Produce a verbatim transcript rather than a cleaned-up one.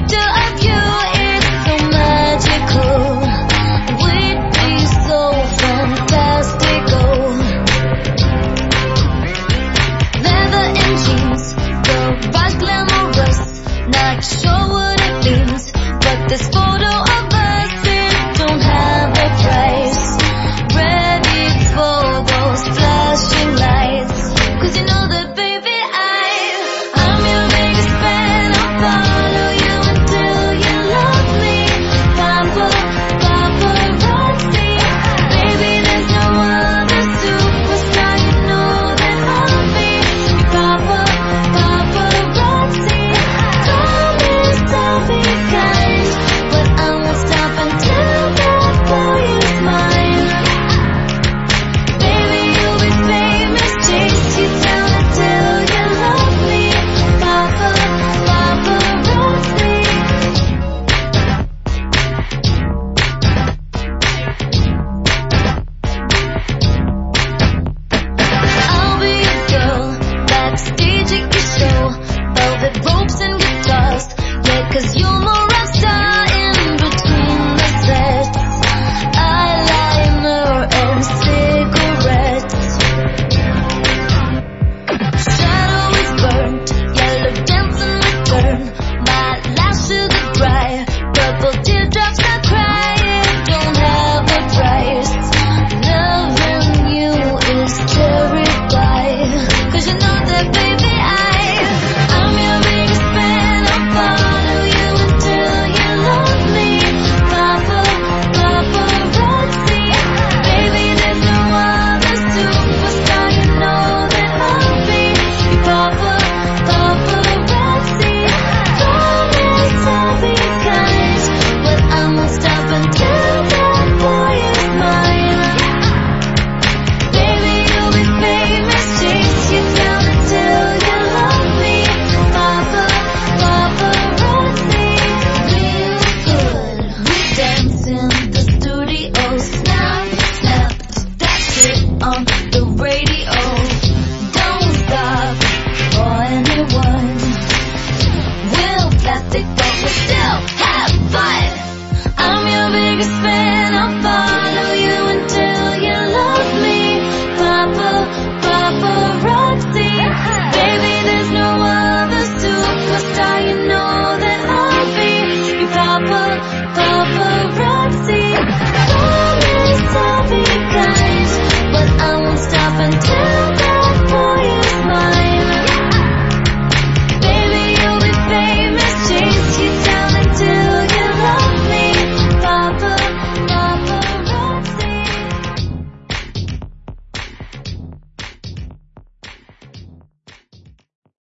picture of you is so magical. We'd be so fantastical. Leather and jeans, the rush glamorous. Not sure what it means, but this photo of us, it don't have a price. Ready for those flashing lights, 'cause you know that baby I, I'm your biggest fan. I'll follow you until you love me. Papa, paparazzi. Baby, there's no other superstar, you know that I'll be. Papa, paparazzi. Promise I'll be kind, but I won't stop until that boy is mine. Baby, you'll be famous, chase you down until you love me. Papa, paparazzi. I'll be a girl, backstage at your show. Velvet ropes and guitars, yeah, 'cause you're more